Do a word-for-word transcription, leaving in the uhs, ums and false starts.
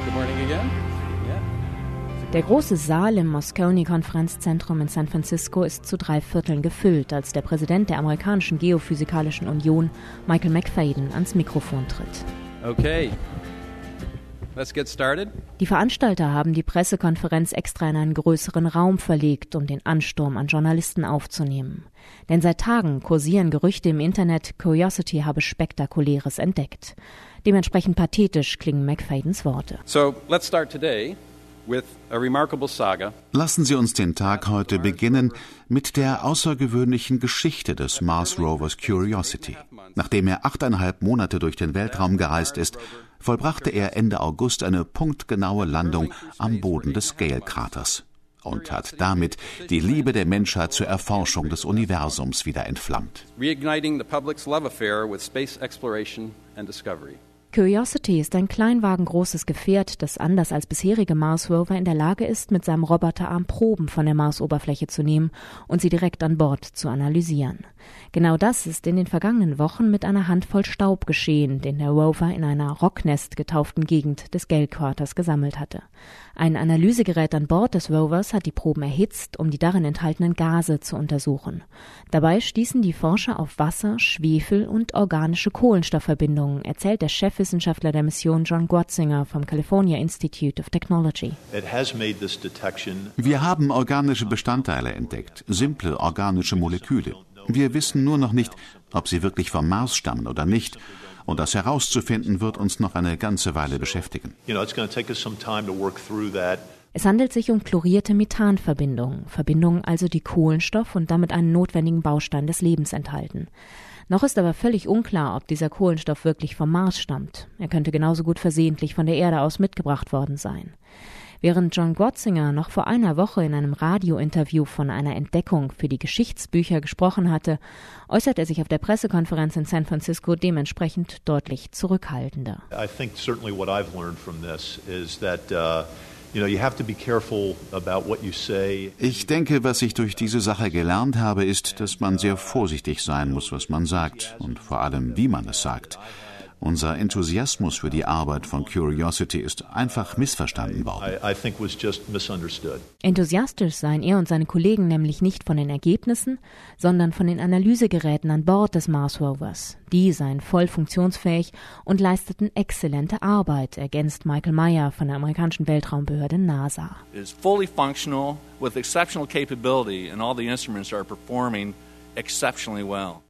Good morning again. Der große Saal im Moscone-Konferenzzentrum in San Francisco ist zu drei Vierteln gefüllt, als der Präsident der amerikanischen Geophysikalischen Union, Michael McFadden, ans Mikrofon tritt. Okay. Let's get started. Die Veranstalter haben die Pressekonferenz extra in einen größeren Raum verlegt, um den Ansturm an Journalisten aufzunehmen. Denn seit Tagen kursieren Gerüchte im Internet, Curiosity habe Spektakuläres entdeckt. Dementsprechend pathetisch klingen McFaddens Worte. So, let's start today with a remarkable saga. Lassen Sie uns den Tag heute beginnen mit der außergewöhnlichen Geschichte des Mars Rovers Curiosity. Nachdem er achteinhalb Monate durch den Weltraum gereist ist, vollbrachte er Ende August eine punktgenaue Landung am Boden des Gale-Kraters und hat damit die Liebe der Menschheit zur Erforschung des Universums wieder entflammt. Reigniting the public's love affair with space exploration and discovery. Curiosity ist ein kleinwagengroßes Gefährt, das anders als bisherige Mars-Rover in der Lage ist, mit seinem Roboterarm Proben von der Marsoberfläche zu nehmen und sie direkt an Bord zu analysieren. Genau das ist in den vergangenen Wochen mit einer Handvoll Staub geschehen, den der Rover in einer Rocknest getauften Gegend des Gale-Kraters gesammelt hatte. Ein Analysegerät an Bord des Rovers hat die Proben erhitzt, um die darin enthaltenen Gase zu untersuchen. Dabei stießen die Forscher auf Wasser, Schwefel und organische Kohlenstoffverbindungen, erzählt der Chefwissenschaftler der Mission John Grotzinger vom California Institute of Technology. Wir haben organische Bestandteile entdeckt, simple organische Moleküle. Wir wissen nur noch nicht, ob sie wirklich vom Mars stammen oder nicht. Und das herauszufinden, wird uns noch eine ganze Weile beschäftigen. Es handelt sich um chlorierte Methanverbindungen, Verbindungen also, die Kohlenstoff und damit einen notwendigen Baustein des Lebens enthalten. Noch ist aber völlig unklar, ob dieser Kohlenstoff wirklich vom Mars stammt. Er könnte genauso gut versehentlich von der Erde aus mitgebracht worden sein. Während John Grotzinger noch vor einer Woche in einem Radiointerview von einer Entdeckung für die Geschichtsbücher gesprochen hatte, äußert er sich auf der Pressekonferenz in San Francisco dementsprechend deutlich zurückhaltender. I think certainly what I've learned from this is that uh You know, you have to be careful about what you say. Ich denke, was ich durch diese Sache gelernt habe, ist, dass man sehr vorsichtig sein muss, was man sagt und vor allem, wie man es sagt. Unser Enthusiasmus für die Arbeit von Curiosity ist einfach missverstanden worden. I, I think was just misunderstood. Enthusiastisch seien er und seine Kollegen nämlich nicht von den Ergebnissen, sondern von den Analysegeräten an Bord des Mars Rovers. Die seien voll funktionsfähig und leisteten exzellente Arbeit, ergänzt Michael Meyer von der amerikanischen Weltraumbehörde NASA. It is fully functional with exceptional capability and all the instruments are performing exceptionally well.